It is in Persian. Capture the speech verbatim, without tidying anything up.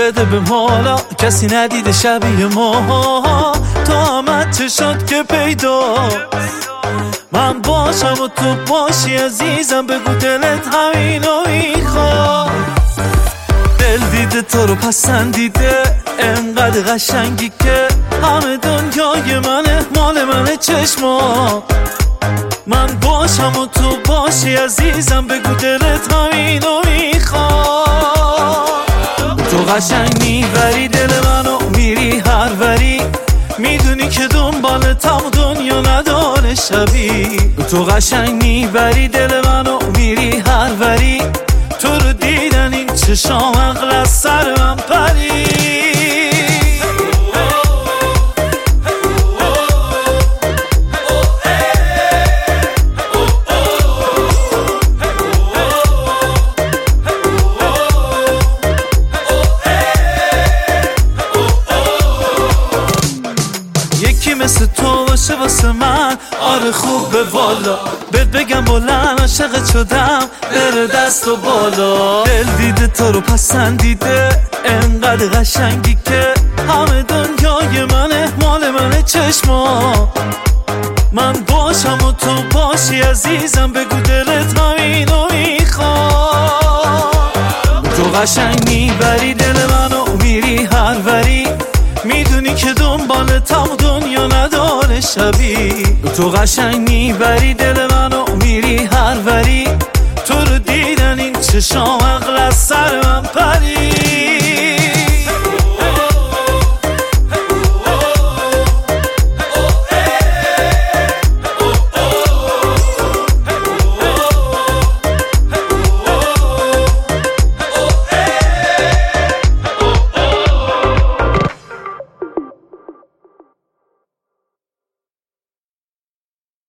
بده به حالا کسی ندیده شبیه ما. تو آمد چه شد که پیدا من باشم و تو باشی عزیزم، بگو دلت همینو میخواد. دل دیده تو رو پسندیده انقدر قشنگی که همه دنیای منه، مال منه چشما. من باشم و تو باشی عزیزم، بگو دلت همینو میخواد. تو قشنگ میبری دل منو میری هر وری، میدونی که دنبالتم دنیا نداره شبی. تو قشنگ میبری دل منو میری هر وری، تو رو دیدن این چشام عقل از سر من پری. یکی مثل تو باشه واسه من، آره خوب به والا. بهت بگم بلند عاشقت شدم، بره دست و بالا. دل دیده تو رو پسندیده انقدر قشنگی که همه دنیای منه، مال منه چشما. من باشم و تو باشی عزیزم، بگو دلت همینو میخواد. تو قشنگ میبری دل منو میری هر وری، میدونی که دنبالتم دنیا نداره شبی. تو قشنگ میبری دل منو میری هر وری، تو رو دیدن این چشام عقل از سر من پری.